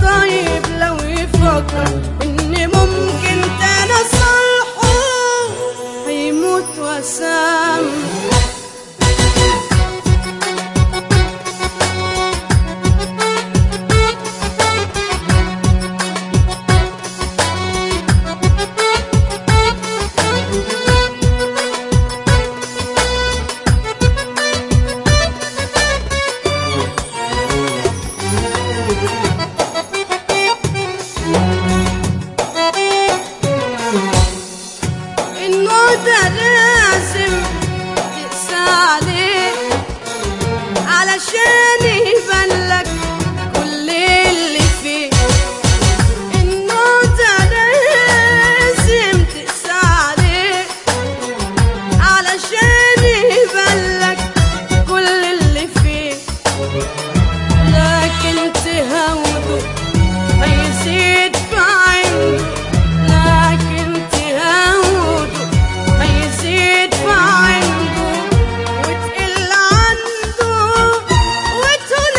طيب لو يفكر إن ممكن تاني أصالحه هيموت وأسامحه. ده لازم تقسى عليه علشان يبانلك كل اللي فيه. النوع ده لازم تقسى عليه علشان يبانلك كل اللي فيه، لكن تهوده هيزيد في عنده، لكن تهوده هيزيد في عنده وتقل عنده وتهون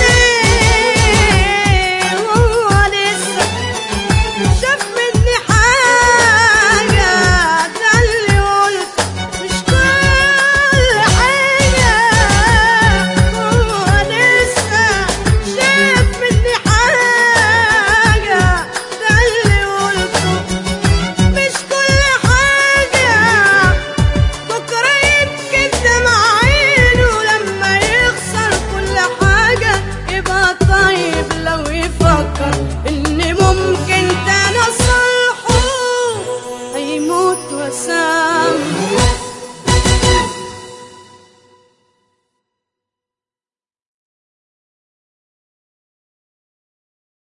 عليه. وهو لسه شاف مني حاجة، ده اللي قلته مش كل حاجة. وهو لسه شاف مني حاجة، ده اللي قلته مش كل حاجة. بكرة يمكن دمع عينه لما يخسر كل حاجة يبقى طيب لو يفكر إن ممكن تاني أصالحه هيموت وأسامحه.